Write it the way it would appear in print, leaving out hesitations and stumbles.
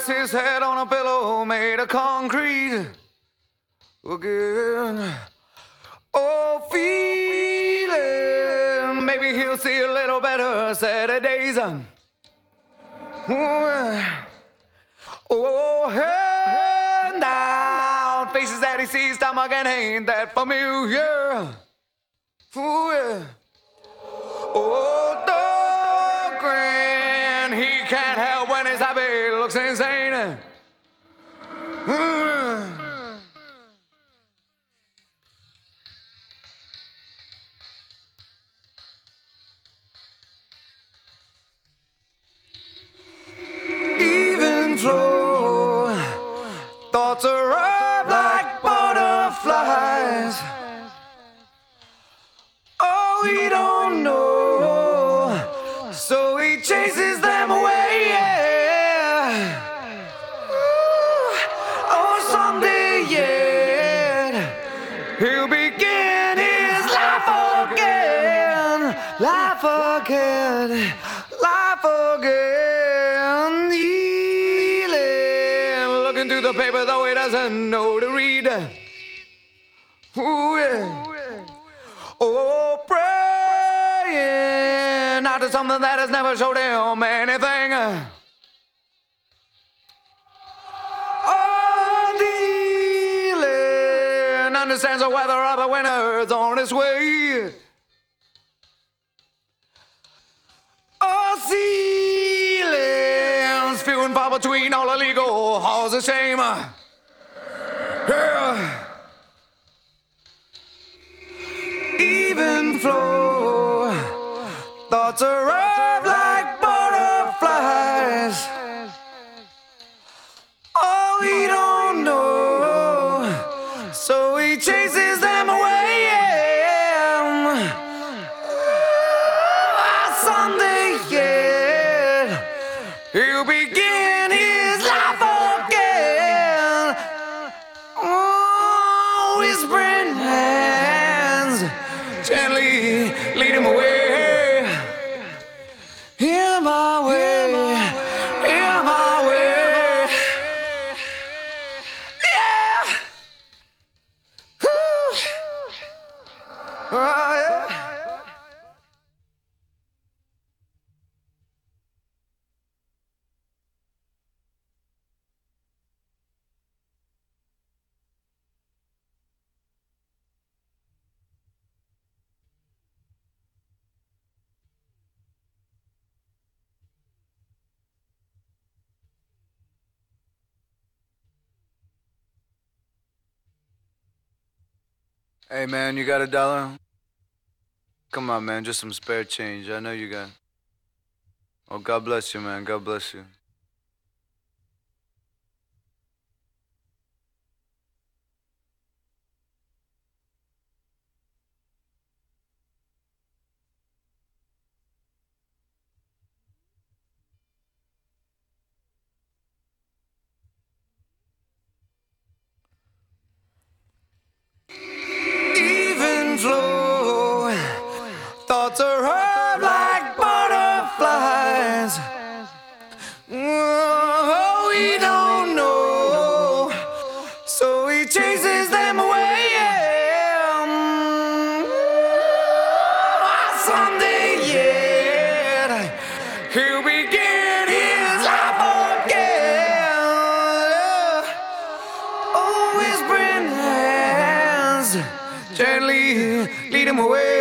his head on a pillow made of concrete again. Oh, feeling maybe he'll see a little better Saturdays. Oh, hand down faces that he sees time again, ain't that familiar? Ooh, yeah. Oh, the grin, he can't help when his happy looks insane. Even flow, thoughts arrive like butterflies. Oh, we don't know, so he chases them away. Yeah. Oh, someday yet he'll begin his life again, life again, life again. Healing, looking through the paper though he doesn't know to read. Ooh, yeah. Oh, praying out to something that has never showed him anything. Oh, dealing understands the weather of the winter's on its way. Oh, ceilings few and far between all illegal halls of shame. Yeah. Even flow, thoughts arrive like butterflies. Oh, we don't know, so he chases them away. Someday yet he'll begin his life again. Oh, whispering hands gently lead him away. In my way, in my way. Yeah. Whew. Oh, yeah. Hey man, you got $1? Come on man, just some spare change. I know you got. Oh, God bless you, man. God bless you. Even flow, thoughts arrive like butterflies. Oh, we don't know, so he chases them away. Someday yet he'll begin his life again. Oh, whispering hands gently lead him away.